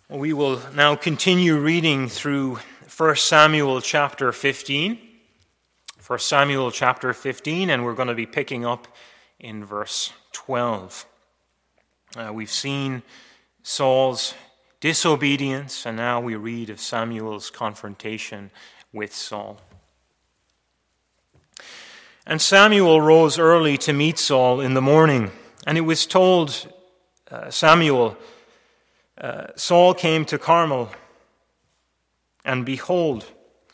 We will now continue reading through 1 Samuel chapter 15. 1 Samuel chapter 15, and we're going to be picking up in verse 12. We've seen Saul's disobedience, and now we read of Samuel's confrontation with Saul. And Samuel rose early to meet Saul in the morning, and it was told Samuel, Saul came to Carmel, and behold,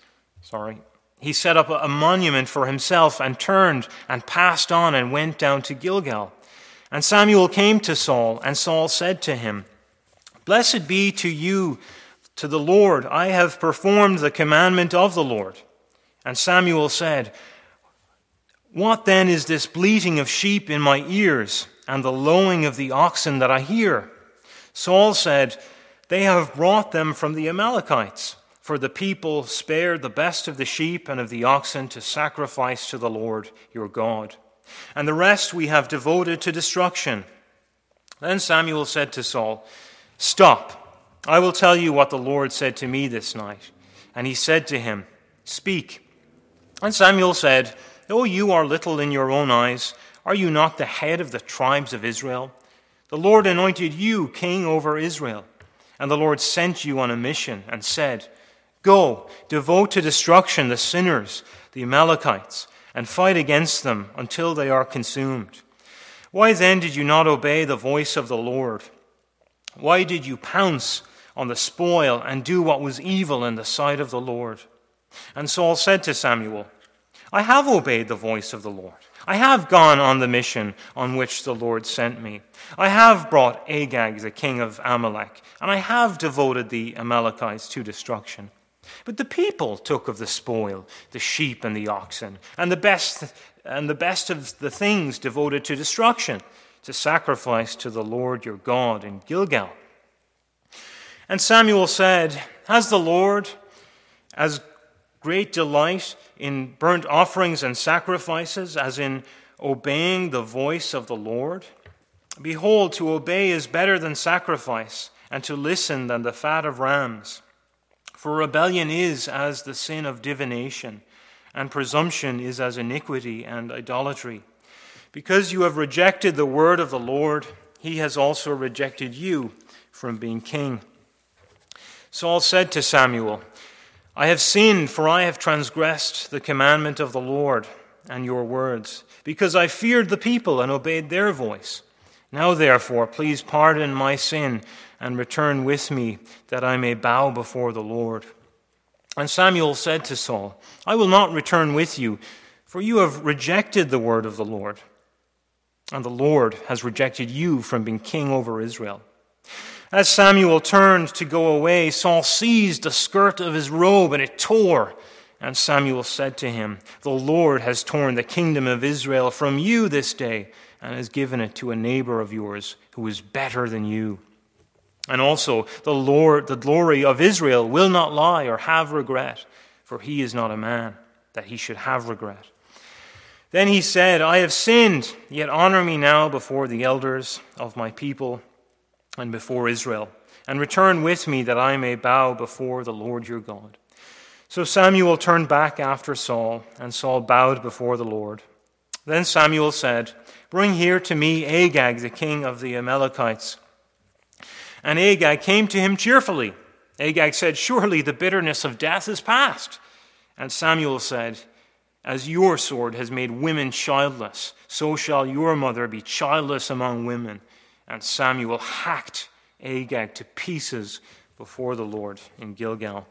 he set up a monument for himself and turned and passed on and went down to Gilgal. And Samuel came to Saul, and Saul said to him, Blessed be to you, to the Lord. I have performed the commandment of the Lord. And Samuel said, What then is this bleating of sheep in my ears and the lowing of the oxen that I hear? Saul said, They have brought them from the Amalekites, for the people spared the best of the sheep and of the oxen to sacrifice to the Lord your God. And the rest we have devoted to destruction. Then Samuel said to Saul, Stop, I will tell you what the Lord said to me this night. And he said to him, Speak. And Samuel said, Though you are little in your own eyes, are you not the head of the tribes of Israel? The Lord anointed you king over Israel. And the Lord sent you on a mission and said, Go, devote to destruction the sinners, the Amalekites, and fight against them until they are consumed. Why then did you not obey the voice of the Lord? Why did you pounce on the spoil and do what was evil in the sight of the Lord? And Saul said to Samuel, I have obeyed the voice of the Lord. I have gone on the mission on which the Lord sent me. I have brought Agag, the king of Amalek, and I have devoted the Amalekites to destruction. But the people took of the spoil, the sheep and the oxen, and the best of the things devoted to destruction, to sacrifice to the Lord your God in Gilgal. And Samuel said, Has the Lord as great delight in burnt offerings and sacrifices as in obeying the voice of the Lord? Behold, to obey is better than sacrifice, and to listen than the fat of rams. For rebellion is as the sin of divination, and presumption is as iniquity and idolatry. Because you have rejected the word of the Lord, he has also rejected you from being king. Saul said to Samuel, I have sinned, for I have transgressed the commandment of the Lord and your words, because I feared the people and obeyed their voice. Now, therefore, please pardon my sin and return with me, that I may bow before the Lord. And Samuel said to Saul, I will not return with you, for you have rejected the word of the Lord, and the Lord has rejected you from being king over Israel. As Samuel turned to go away, Saul seized the skirt of his robe, and it tore. And Samuel said to him, The Lord has torn the kingdom of Israel from you this day, and has given it to a neighbor of yours who is better than you. And also, the glory of Israel will not lie or have regret, for he is not a man that he should have regret. Then he said, I have sinned, yet honor me now before the elders of my people and before Israel, and return with me that I may bow before the Lord your God. So Samuel turned back after Saul, and Saul bowed before the Lord. Then Samuel said, Bring here to me Agag, the king of the Amalekites. And Agag came to him cheerfully. Agag said, Surely the bitterness of death is past. And Samuel said, As your sword has made women childless, so shall your mother be childless among women. And Samuel hacked Agag to pieces before the Lord in Gilgal.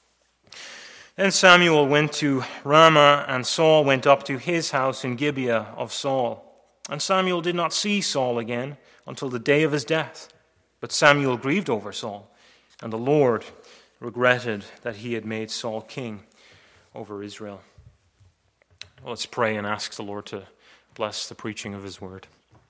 Then Samuel went to Ramah, and Saul went up to his house in Gibeah of Saul. And Samuel did not see Saul again until the day of his death. But Samuel grieved over Saul, and the Lord regretted that he had made Saul king over Israel. Well, let's pray and ask the Lord to bless the preaching of his word.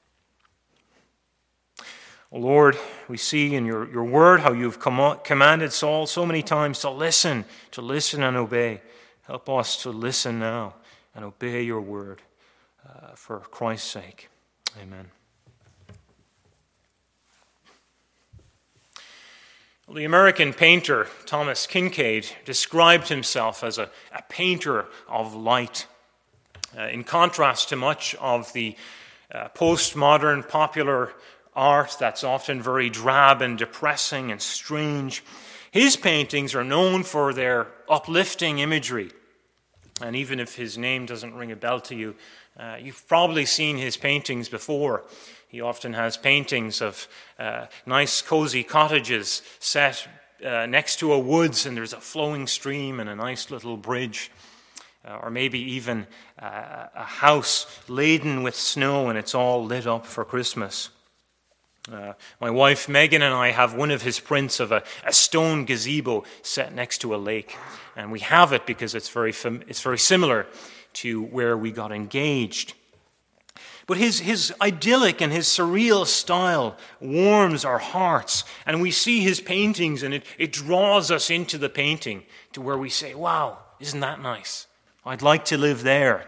Oh Lord, we see in your word how you've commanded Saul so many times to listen and obey. Help us to listen now and obey your word for Christ's sake. Amen. The American painter Thomas Kinkade described himself as a painter of light. In contrast to much of the postmodern popular art that's often very drab and depressing and strange, his paintings are known for their uplifting imagery. And even if his name doesn't ring a bell to you, you've probably seen his paintings before. He often has paintings of nice, cozy cottages set next to a woods, and there's a flowing stream and a nice little bridge. Or maybe even a house laden with snow, and it's all lit up for Christmas. My wife Megan and I have one of his prints of a stone gazebo set next to a lake. And we have it because it's very similar to where we got engaged. But his idyllic and his surreal style warms our hearts. And we see his paintings and it draws us into the painting to where we say, wow, isn't that nice? I'd like to live there.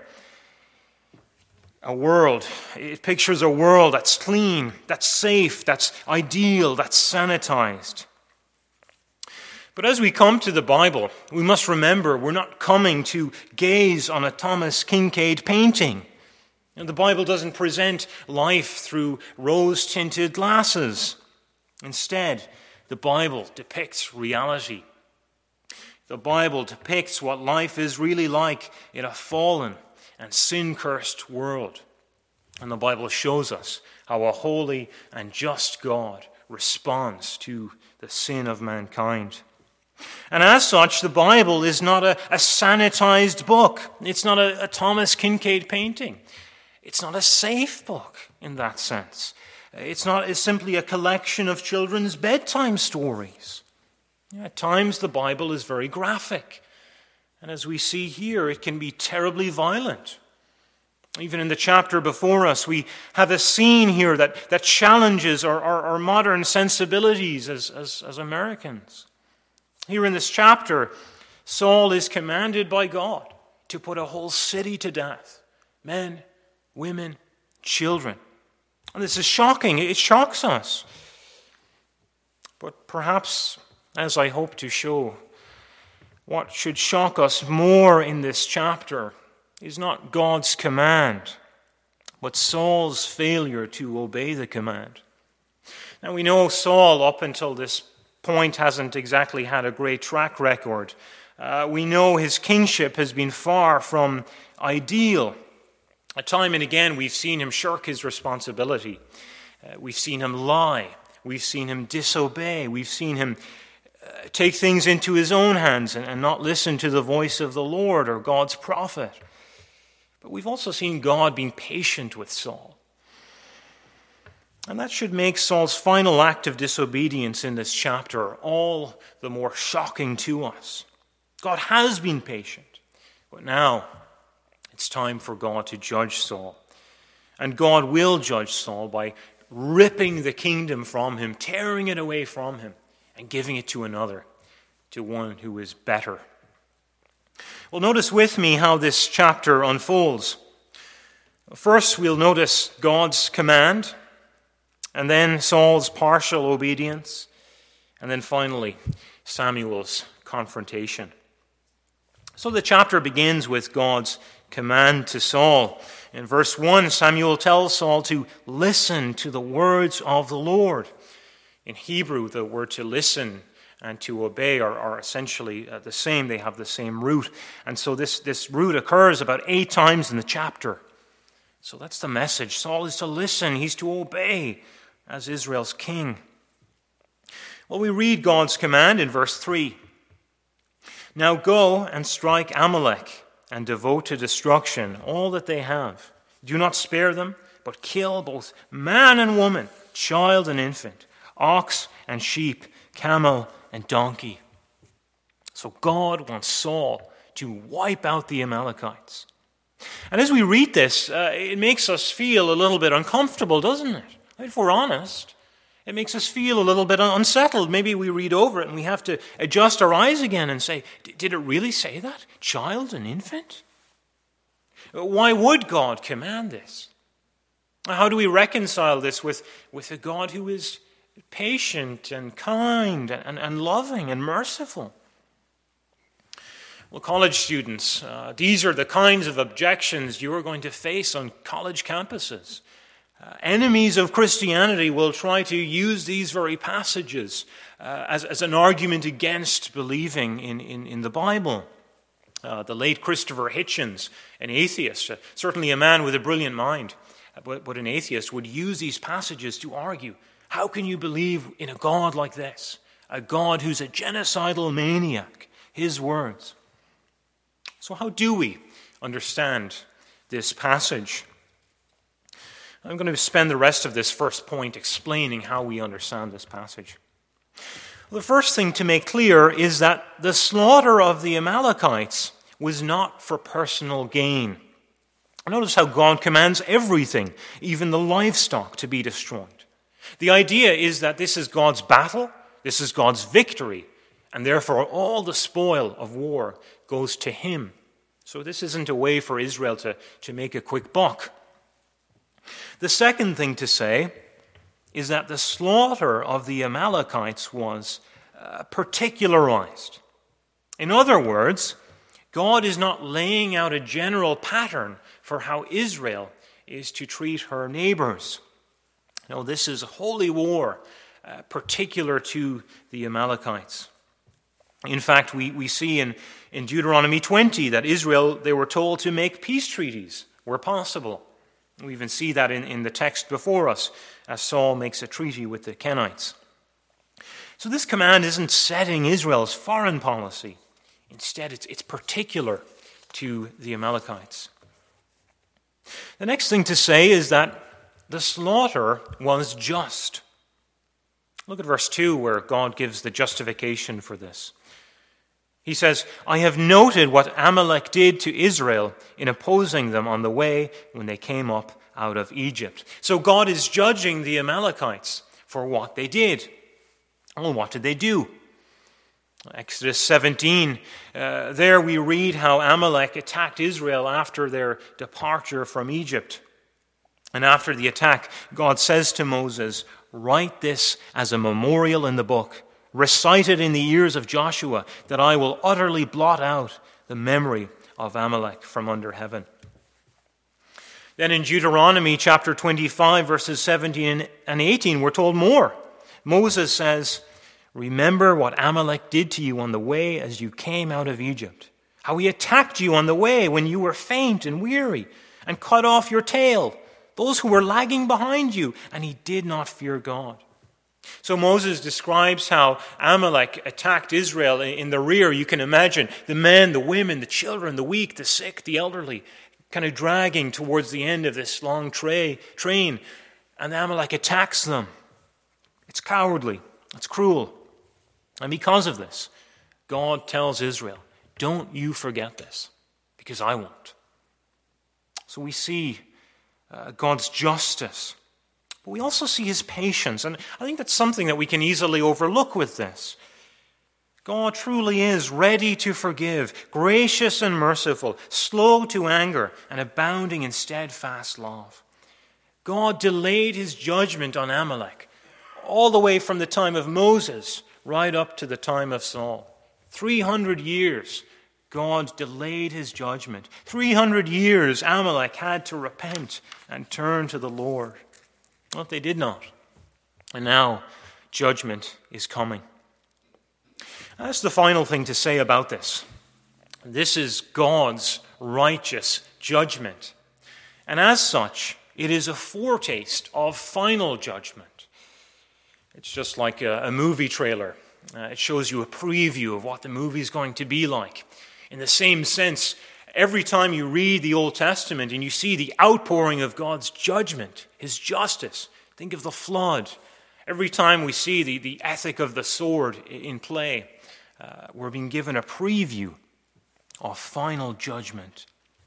It pictures a world that's clean, that's safe, that's ideal, that's sanitized. But as we come to the Bible, we must remember we're not coming to gaze on a Thomas Kinkade painting. And the Bible doesn't present life through rose-tinted glasses. Instead, the Bible depicts reality. The Bible depicts what life is really like in a fallen and sin-cursed world. And the Bible shows us how a holy and just God responds to the sin of mankind. And as such, the Bible is not a sanitized book. It's not a Thomas Kinkade painting. It's not a safe book in that sense. It's simply a collection of children's bedtime stories. At times, the Bible is very graphic. And as we see here, it can be terribly violent. Even in the chapter before us, we have a scene here that challenges our modern sensibilities as Americans. Here in this chapter, Saul is commanded by God to put a whole city to death. Men, women, children. And this is shocking. It shocks us. But perhaps, as I hope to show, what should shock us more in this chapter is not God's command, but Saul's failure to obey the command. Now we know Saul, up until this point, hasn't exactly had a great track record. We know his kingship has been far from ideal. Time and again, we've seen him shirk his responsibility. We've seen him lie. We've seen him disobey. We've seen him take things into his own hands and not listen to the voice of the Lord or God's prophet. But we've also seen God being patient with Saul. And that should make Saul's final act of disobedience in this chapter all the more shocking to us. God has been patient, but now it's time for God to judge Saul. And God will judge Saul by ripping the kingdom from him, tearing it away from him, and giving it to another, to one who is better. Well, notice with me how this chapter unfolds. First, we'll notice God's command, and then Saul's partial obedience, and then finally, Samuel's confrontation. So the chapter begins with God's command to Saul. In verse 1, Samuel tells Saul to listen to the words of the Lord. In Hebrew, the word to listen and to obey are essentially the same. They have the same root. And so this root occurs about 8 times in the chapter. So that's the message. Saul is to listen. He's to obey as Israel's king. Well, we read God's command in verse 3. Now go and strike Amalek and devote to destruction all that they have. Do not spare them, but kill both man and woman, child and infant, ox and sheep, camel and donkey. So God wants Saul to wipe out the Amalekites. And as we read this, it makes us feel a little bit uncomfortable, doesn't it? If we're honest, it makes us feel a little bit unsettled. Maybe we read over it and we have to adjust our eyes again and say, did it really say that? Child and infant? Why would God command this? How do we reconcile this with a God who is patient and kind and loving and merciful. Well, college students, these are the kinds of objections you are going to face on college campuses. Enemies of Christianity will try to use these very passages as an argument against believing in the Bible. The late Christopher Hitchens, an atheist, certainly a man with a brilliant mind, but an atheist, would use these passages to argue, how can you believe in a God like this? A God who's a genocidal maniac, his words. So how do we understand this passage? I'm going to spend the rest of this first point explaining how we understand this passage. Well, the first thing to make clear is that the slaughter of the Amalekites was not for personal gain. Notice how God commands everything, even the livestock, to be destroyed. The idea is that this is God's battle, this is God's victory, and therefore all the spoil of war goes to him. So this isn't a way for Israel to make a quick buck. The second thing to say is that the slaughter of the Amalekites was particularized. In other words, God is not laying out a general pattern for how Israel is to treat her neighbors. No, this is a holy war particular to the Amalekites. In fact, we see in Deuteronomy 20 that Israel, they were told to make peace treaties where possible. We even see that in the text before us as Saul makes a treaty with the Kenites. So this command isn't setting Israel's foreign policy. Instead, it's particular to the Amalekites. The next thing to say is that the slaughter was just. Look at verse 2 where God gives the justification for this. He says, I have noted what Amalek did to Israel in opposing them on the way when they came up out of Egypt. So God is judging the Amalekites for what they did. Well, what did they do? Exodus 17, there we read how Amalek attacked Israel after their departure from Egypt. And after the attack, God says to Moses, write this as a memorial in the book, recite it in the ears of Joshua, that I will utterly blot out the memory of Amalek from under heaven. Then in Deuteronomy chapter 25, verses 17 and 18, we're told more. Moses says, remember what Amalek did to you on the way as you came out of Egypt, how he attacked you on the way when you were faint and weary, and cut off your tail, those who were lagging behind you, and he did not fear God. So Moses describes how Amalek attacked Israel in the rear. You can imagine the men, the women, the children, the weak, the sick, the elderly, kind of dragging towards the end of this long train, and Amalek attacks them. It's cowardly. It's cruel. And because of this, God tells Israel, don't you forget this, because I won't. So we see God's justice, but we also see his patience. And I think that's something that we can easily overlook with this. God truly is ready to forgive, gracious and merciful, slow to anger, and abounding in steadfast love. God delayed his judgment on Amalek all the way from the time of Moses right up to the time of Saul. 300 years, God delayed his judgment. 300 years, Amalek had to repent and turn to the Lord. But they did not. And now, judgment is coming. That's the final thing to say about this. This is God's righteous judgment. And as such, it is a foretaste of final judgment. It's just like a movie trailer. It shows you a preview of what the movie is going to be like. In the same sense, every time you read the Old Testament and you see the outpouring of God's judgment, his justice, think of the flood. Every time we see the ethic of the sword in play, we're being given a preview of final judgment.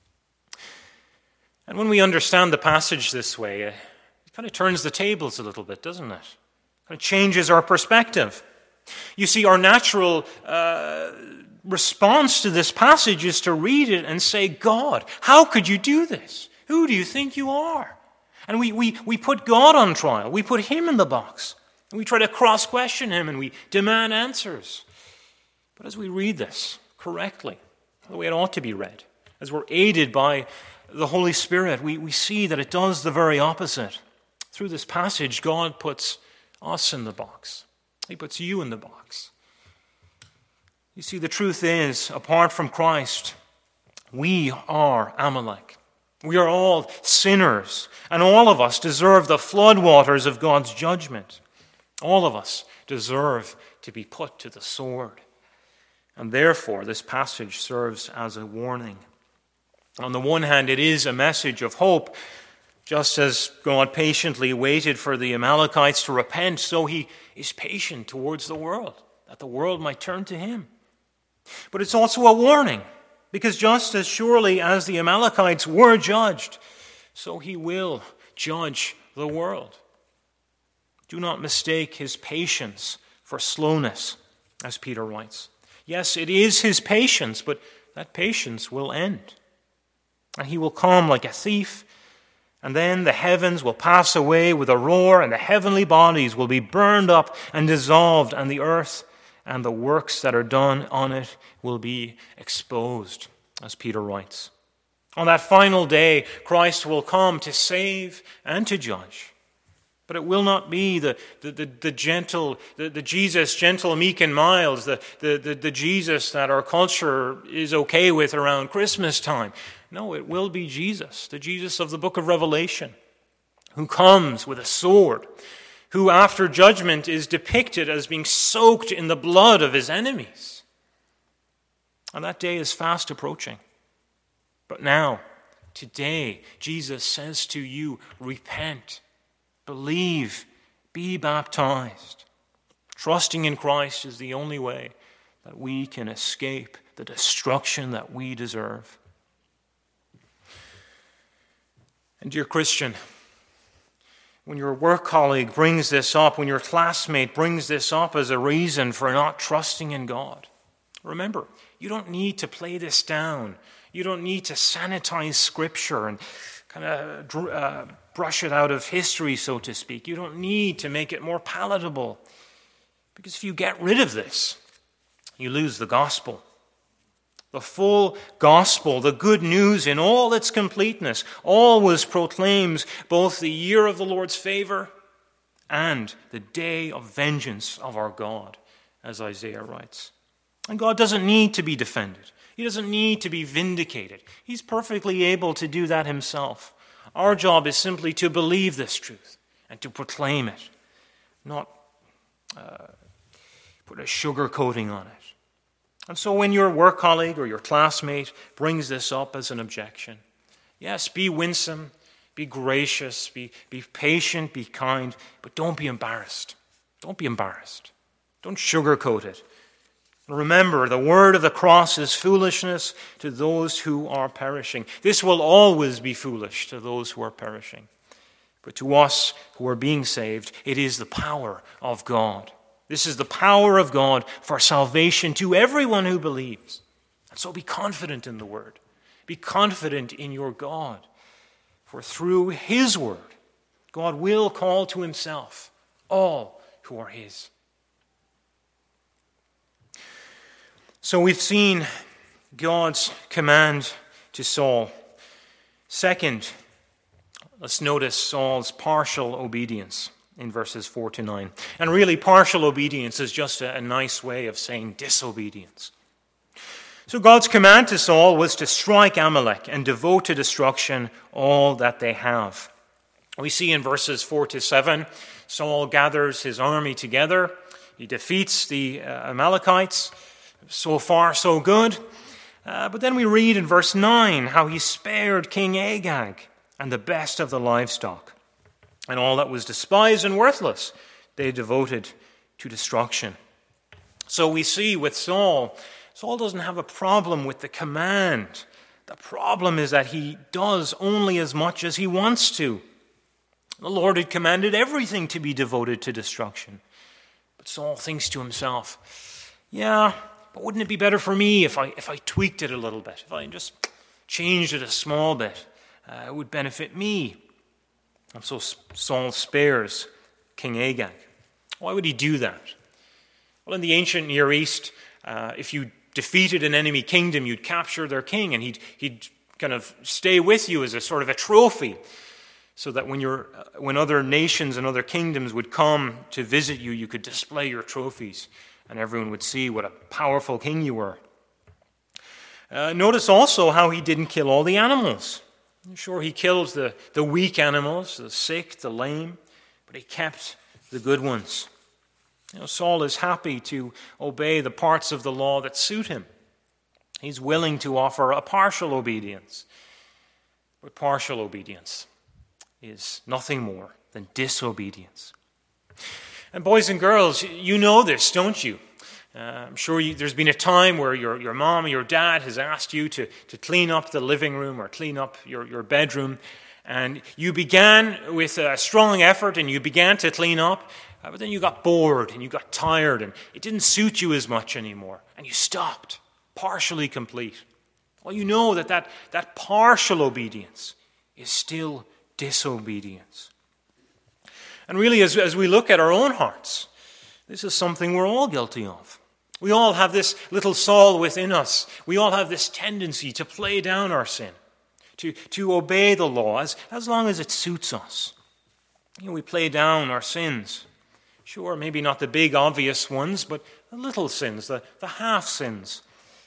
And when we understand the passage this way, it kind of turns the tables a little bit, doesn't it? It changes our perspective. You see, our natural response to this passage is to read it and say, God, how could you do this? Who do you think you are? And we put God on trial. We put him in the box. And we try to cross-question him and we demand answers. But as we read this correctly, the way it ought to be read, as we're aided by the Holy Spirit, we see that it does the very opposite. Through this passage, God puts us in the box. He puts you in the box. You see, the truth is, apart from Christ, we are Amalek. We are all sinners, and all of us deserve the floodwaters of God's judgment. All of us deserve to be put to the sword. And therefore, this passage serves as a warning. On the one hand, it is a message of hope. Just as God patiently waited for the Amalekites to repent, so he is patient towards the world, that the world might turn to him. But it's also a warning, because just as surely as the Amalekites were judged, so he will judge the world. Do not mistake his patience for slowness, as Peter writes. Yes, it is his patience, but that patience will end. And he will come like a thief, and then the heavens will pass away with a roar, and the heavenly bodies will be burned up and dissolved, and the earth and the works that are done on it will be exposed, as Peter writes. On that final day, Christ will come to save and to judge. But it will not be the Jesus, gentle, meek, and mild, the Jesus that our culture is okay with around Christmas time. No, it will be Jesus, the Jesus of the book of Revelation, who comes with a sword, who after judgment is depicted as being soaked in the blood of his enemies. And that day is fast approaching. But now, today, Jesus says to you, repent. Believe, be baptized. Trusting in Christ is the only way that we can escape the destruction that we deserve. And dear Christian, when your work colleague brings this up, when your classmate brings this up as a reason for not trusting in God, remember, you don't need to play this down. You don't need to sanitize Scripture and kind of brush it out of history, so to speak. You don't need to make it more palatable. Because if you get rid of this, you lose the gospel. The full gospel, the good news in all its completeness, always proclaims both the year of the Lord's favor and the day of vengeance of our God, as Isaiah writes. And God doesn't need to be defended. He doesn't need to be vindicated. He's perfectly able to do that himself. Our job is simply to believe this truth and to proclaim it, not put a sugar coating on it. And so when your work colleague or your classmate brings this up as an objection, yes, be winsome, be gracious, be patient, be kind, but don't be embarrassed. Don't be embarrassed. Don't sugarcoat it. Remember, the word of the cross is foolishness to those who are perishing. This will always be foolish to those who are perishing. But to us who are being saved, it is the power of God. This is the power of God for salvation to everyone who believes. And so be confident in the word. Be confident in your God. For through his word, God will call to himself all who are his. So we've seen God's command to Saul. Second, let's notice Saul's partial obedience in verses 4 to 9. And really, partial obedience is just a nice way of saying disobedience. So God's command to Saul was to strike Amalek and devote to destruction all that they have. We see in verses 4 to 7, Saul gathers his army together. He defeats the Amalekites. So far, so good. But then we read in verse 9 how he spared King Agag and the best of the livestock. And all that was despised and worthless, they devoted to destruction. So we see with Saul doesn't have a problem with the command. The problem is that he does only as much as he wants to. The Lord had commanded everything to be devoted to destruction. But Saul thinks to himself, yeah, but wouldn't it be better for me if I tweaked it a little bit, if I just changed it a small bit? It would benefit me. And so Saul spares King Agag. Why would he do that? Well, in the ancient Near East, if you defeated an enemy kingdom, you'd capture their king, and he'd kind of stay with you as a sort of a trophy, so that when other nations and other kingdoms would come to visit you, you could display your trophies, and everyone would see what a powerful king you were. Notice also how he didn't kill all the animals. Sure, he killed the weak animals, the sick, the lame, but he kept the good ones. Saul is happy to obey the parts of the law that suit him. He's willing to offer a partial obedience. But partial obedience is nothing more than disobedience. And boys and girls, you know this, don't you? I'm sure there's been a time where your mom or your dad has asked you to clean up the living room or clean up your bedroom. And you began with a strong effort and you began to clean up, but then you got bored and you got tired and it didn't suit you as much anymore. And you stopped, partially complete. Well, you know that partial obedience is still disobedience. And really, as we look at our own hearts, this is something we're all guilty of. We all have this little Saul within us. We all have this tendency to play down our sin, to obey the law as long as it suits us. We play down our sins. Sure, maybe not the big obvious ones, but the little sins, the half sins.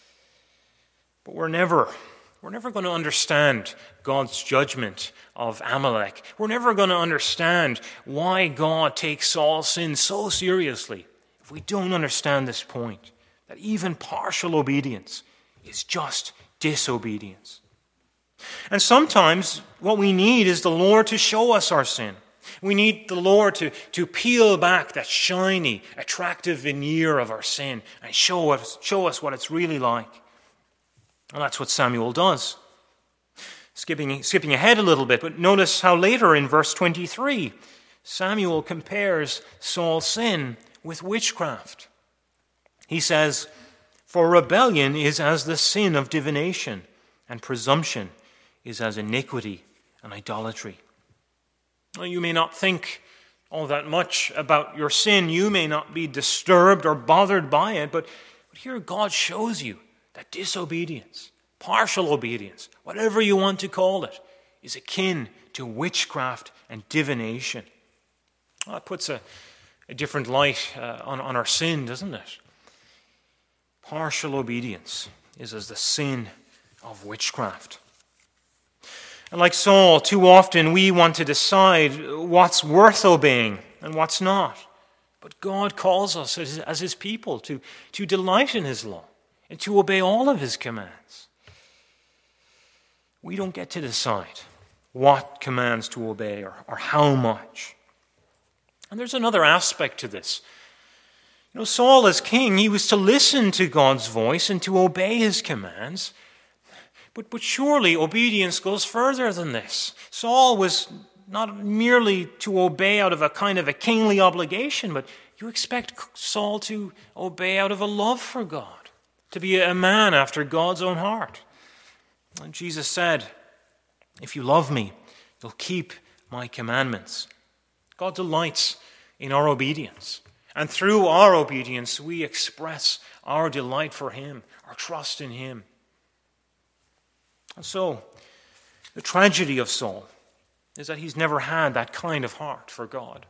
But we're never going to understand God's judgment of Amalek. We're never going to understand why God takes Saul's sin so seriously if we don't understand this point, that even partial obedience is just disobedience. And sometimes what we need is the Lord to show us our sin. We need the Lord to peel back that shiny, attractive veneer of our sin and show us what it's really like. And that's what Samuel does. Skipping ahead a little bit, but notice how later in verse 23, Samuel compares Saul's sin with witchcraft. He says, "For rebellion is as the sin of divination, and presumption is as iniquity and idolatry." Well, you may not think all that much about your sin. You may not be disturbed or bothered by it, but here God shows you that disobedience, partial obedience, whatever you want to call it, is akin to witchcraft and divination. Well, that puts a different light on our sin, doesn't it? Partial obedience is as the sin of witchcraft. And like Saul, too often we want to decide what's worth obeying and what's not. But God calls us as his people to delight in his law and to obey all of his commands. We don't get to decide what commands to obey or how much. And there's another aspect to this. Saul as king, he was to listen to God's voice and to obey his commands. But surely obedience goes further than this. Saul was not merely to obey out of a kind of a kingly obligation, but you expect Saul to obey out of a love for God, to be a man after God's own heart. And Jesus said, "If you love me, you'll keep my commandments." God delights in our obedience. And through our obedience, we express our delight for him, our trust in him. And so, the tragedy of Saul is that he's never had that kind of heart for God.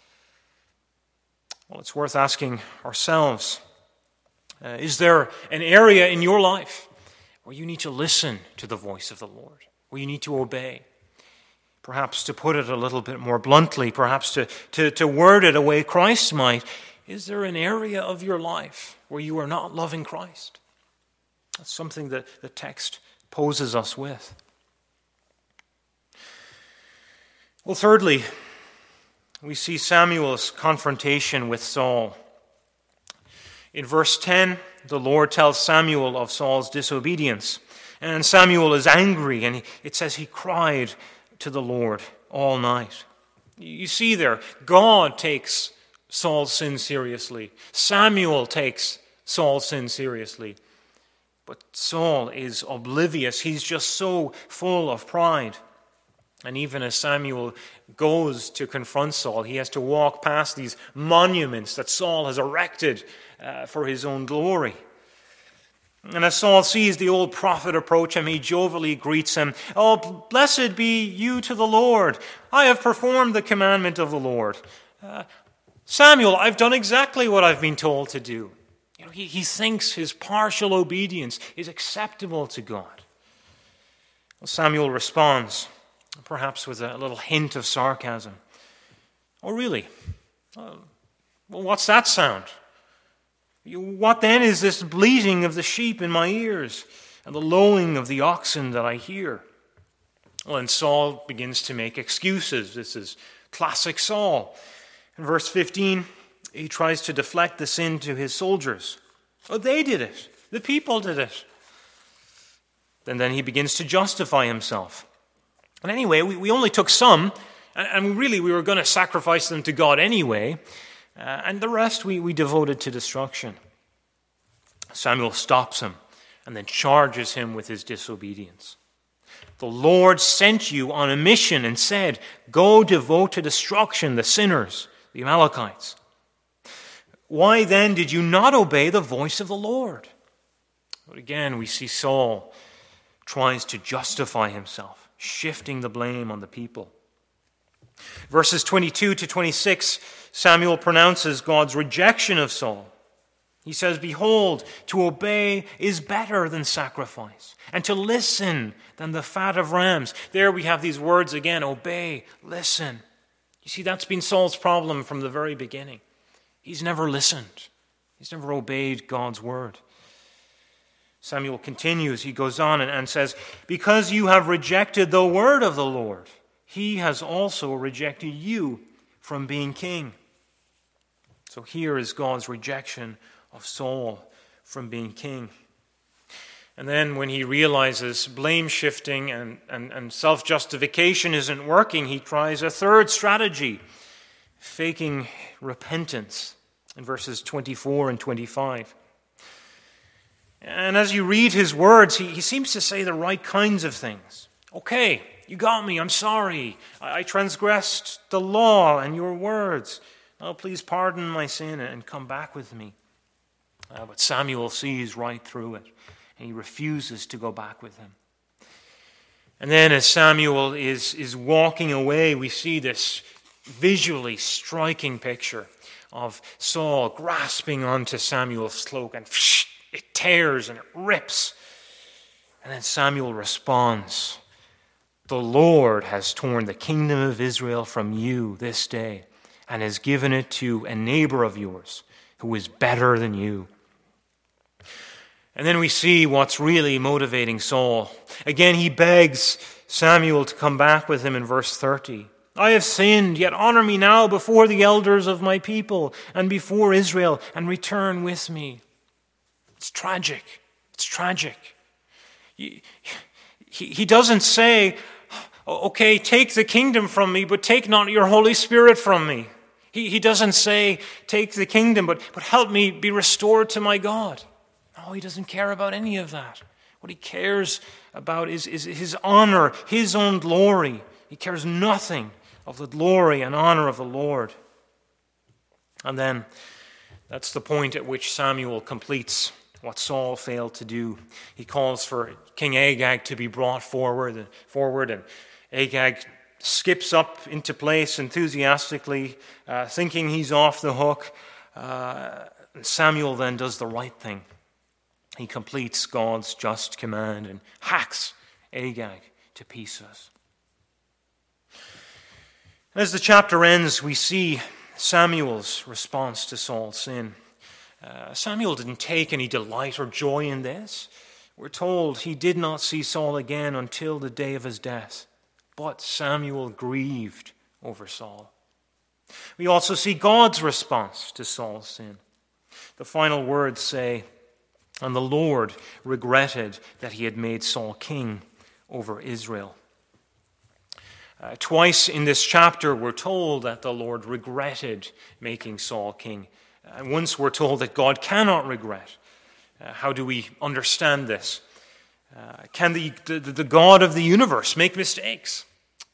Well, it's worth asking ourselves, is there an area in your life where you need to listen to the voice of the Lord, where you need to obey? Perhaps to put it a little bit more bluntly, perhaps to word it a way Christ might, is there an area of your life where you are not loving Christ? That's something that the text poses us with. Well, thirdly, we see Samuel's confrontation with Saul. In verse 10, the Lord tells Samuel of Saul's disobedience. And Samuel is angry, and it says he cried to the Lord all night. You see there, God takes Saul's sin seriously. Samuel takes Saul's sin seriously. But Saul is oblivious. He's just so full of pride. And even as Samuel goes to confront Saul, he has to walk past these monuments that Saul has erected for his own glory. And as Saul sees the old prophet approach him, he jovially greets him, "Oh, blessed be you to the Lord. I have performed the commandment of the Lord. Samuel, I've done exactly what I've been told to do." He thinks his partial obedience is acceptable to God. Well, Samuel responds, perhaps with a little hint of sarcasm. "Oh, really? Well, what's that sound? What then is this bleating of the sheep in my ears and the lowing of the oxen that I hear?" Well, and Saul begins to make excuses. This is classic Saul. In verse 15, he tries to deflect the sin to his soldiers. "Oh, they did it. The people did it." And then he begins to justify himself. And anyway, we only took some, and really we were going to sacrifice them to God anyway, and the rest we devoted to destruction. Samuel stops him and then charges him with his disobedience. "The Lord sent you on a mission and said, 'Go devote to destruction the sinners, the Amalekites.' Why then did you not obey the voice of the Lord?" But again, we see Saul tries to justify himself, shifting the blame on the people. Verses 22 to 26, Samuel pronounces God's rejection of Saul. He says, "Behold, to obey is better than sacrifice, and to listen than the fat of rams." There we have these words again, obey, listen. You see, that's been Saul's problem from the very beginning. He's never listened. He's never obeyed God's word. Samuel continues, he goes on and says, "Because you have rejected the word of the Lord, he has also rejected you from being king." So here is God's rejection of Saul from being king. And then when he realizes blame shifting and self-justification isn't working, he tries a third strategy, faking repentance in verses 24 and 25. And as you read his words, he seems to say the right kinds of things. "Okay, you got me, I'm sorry. I transgressed the law and your words. Now please pardon my sin and come back with me." But Samuel sees right through it, and he refuses to go back with him. And then as Samuel is walking away, we see this visually striking picture of Saul grasping onto Samuel's cloak, and it tears and it rips. And then Samuel responds, "The Lord has torn the kingdom of Israel from you this day and has given it to a neighbor of yours who is better than you." And then we see what's really motivating Saul. Again, he begs Samuel to come back with him in verse 30. "I have sinned, yet honor me now before the elders of my people and before Israel, and return with me." It's tragic. It's tragic. He doesn't say, "Okay, take the kingdom from me, but take not your Holy Spirit from me." He doesn't say, "Take the kingdom, but help me be restored to my God." No, he doesn't care about any of that. What he cares about is his honor, his own glory. He cares nothing of the glory and honor of the Lord. And then that's the point at which Samuel completes what Saul failed to do. He calls for King Agag to be brought forward, and Agag skips up into place enthusiastically, thinking he's off the hook. Samuel then does the right thing. He completes God's just command and hacks Agag to pieces. As the chapter ends, we see Samuel's response to Saul's sin. Samuel didn't take any delight or joy in this. We're told he did not see Saul again until the day of his death. But Samuel grieved over Saul. We also see God's response to Saul's sin. The final words say, "And the Lord regretted that he had made Saul king over Israel." Twice in this chapter we're told that the Lord regretted making Saul king. Once we're told that God cannot regret. How do we understand this? Can the God of the universe make mistakes?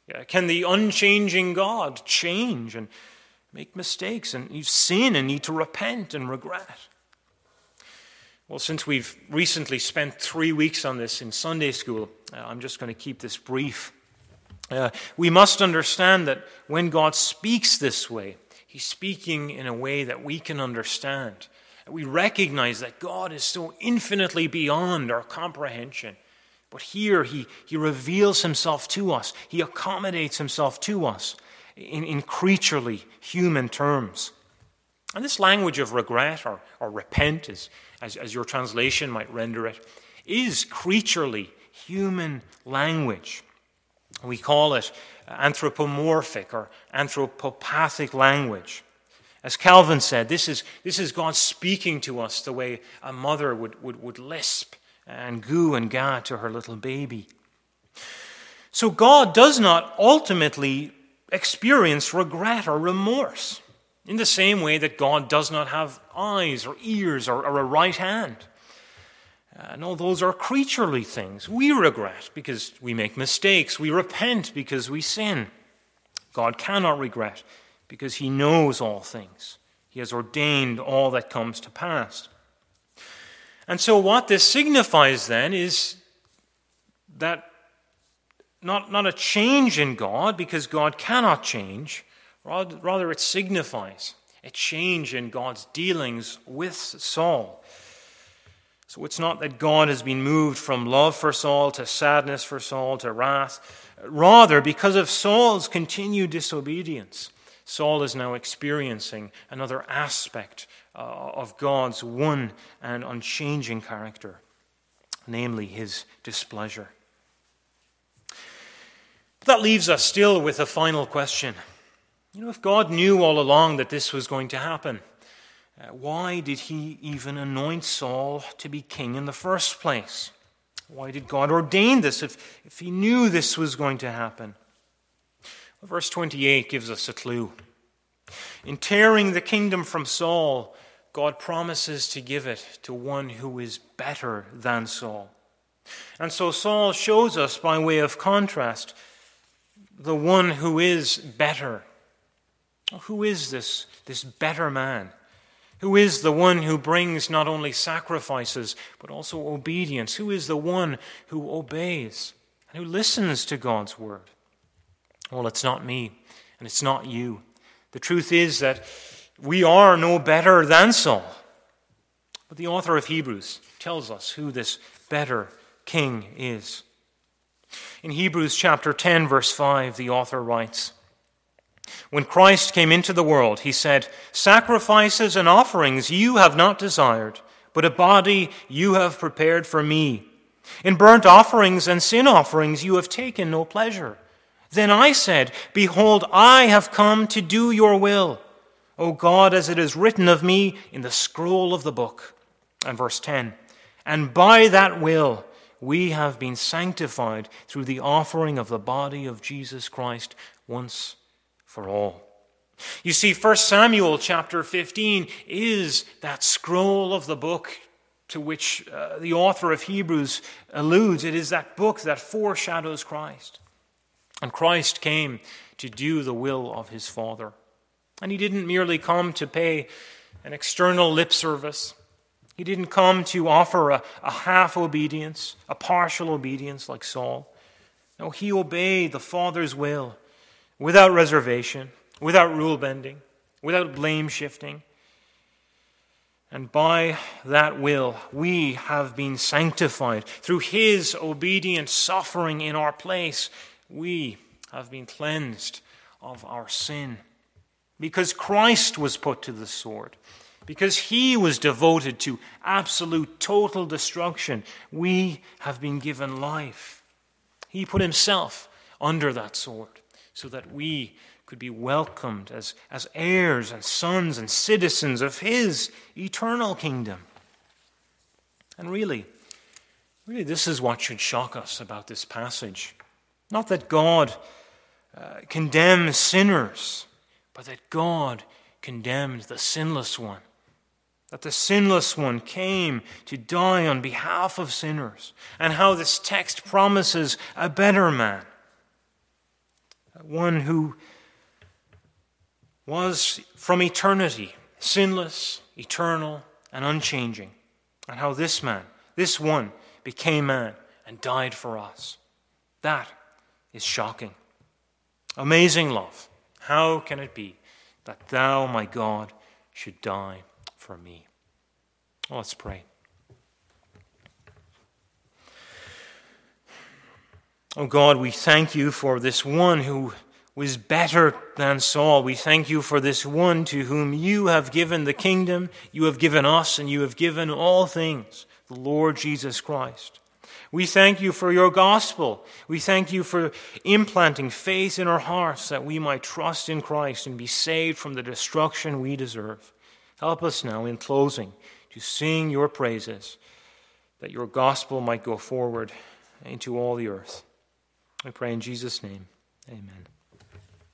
Can the unchanging God change and make mistakes and you sin and need to repent and regret? Well, since we've recently spent 3 weeks on this in Sunday school, I'm just going to keep this brief. We must understand that when God speaks this way, He's speaking in a way that we can understand. We recognize that God is so infinitely beyond our comprehension. But here He reveals Himself to us. He accommodates Himself to us in creaturely human terms. And this language of regret or repent, as your translation might render it, is creaturely human language. We call it anthropomorphic or anthropopathic language. As Calvin said, this is God speaking to us the way a mother would lisp and goo and ga to her little baby. So God does not ultimately experience regret or remorse in the same way that God does not have eyes or ears or a right hand. No, those are creaturely things. We regret because we make mistakes. We repent because we sin. God cannot regret because He knows all things. He has ordained all that comes to pass. And so what this signifies then is that not a change in God, because God cannot change. Rather, it signifies a change in God's dealings with Saul. So it's not that God has been moved from love for Saul to sadness for Saul to wrath. Rather, because of Saul's continued disobedience, Saul is now experiencing another aspect of God's one and unchanging character, namely His displeasure. But that leaves us still with a final question. If God knew all along that this was going to happen, why did He even anoint Saul to be king in the first place? Why did God ordain this if He knew this was going to happen? Well, verse 28 gives us a clue. In tearing the kingdom from Saul, God promises to give it to one who is better than Saul. And so Saul shows us, by way of contrast, the one who is better. Who is this better man? Who is the one who brings not only sacrifices, but also obedience? Who is the one who obeys and who listens to God's word? Well, it's not me, and it's not you. The truth is that we are no better than Saul. But the author of Hebrews tells us who this better king is. In Hebrews chapter 10, verse 5, the author writes, "When Christ came into the world, He said, 'Sacrifices and offerings you have not desired, but a body you have prepared for me. In burnt offerings and sin offerings you have taken no pleasure.' Then I said, 'Behold, I have come to do your will, O God, as it is written of me in the scroll of the book.'" And verse 10, "And by that will we have been sanctified through the offering of the body of Jesus Christ once for all." You see, 1 Samuel chapter 15 is that scroll of the book to which the author of Hebrews alludes. It is that book that foreshadows Christ. And Christ came to do the will of His Father. And He didn't merely come to pay an external lip service. He didn't come to offer a half obedience, a partial obedience like Saul. No, He obeyed the Father's will without reservation, without rule bending, without blame shifting. And by that will, we have been sanctified. Through His obedient suffering in our place, we have been cleansed of our sin. Because Christ was put to the sword, because He was devoted to absolute, total destruction, we have been given life. He put Himself under that sword so that we could be welcomed as heirs and sons and citizens of His eternal kingdom. And really, this is what should shock us about this passage. Not that God condemns sinners, but that God condemned the sinless one. That the sinless one came to die on behalf of sinners. And how this text promises a better man. one who was from eternity sinless, eternal, and unchanging, and how this man, this one, became man and died for us. That is shocking. Amazing love. How can it be that thou, my God, should die for me? Well, let's pray. Oh God, we thank you for this one who was better than Saul. We thank you for this one to whom you have given the kingdom, you have given us, and you have given all things, the Lord Jesus Christ. We thank you for your gospel. We thank you for implanting faith in our hearts that we might trust in Christ and be saved from the destruction we deserve. Help us now, in closing, to sing your praises, that your gospel might go forward into all the earth. I pray in Jesus' name. Amen.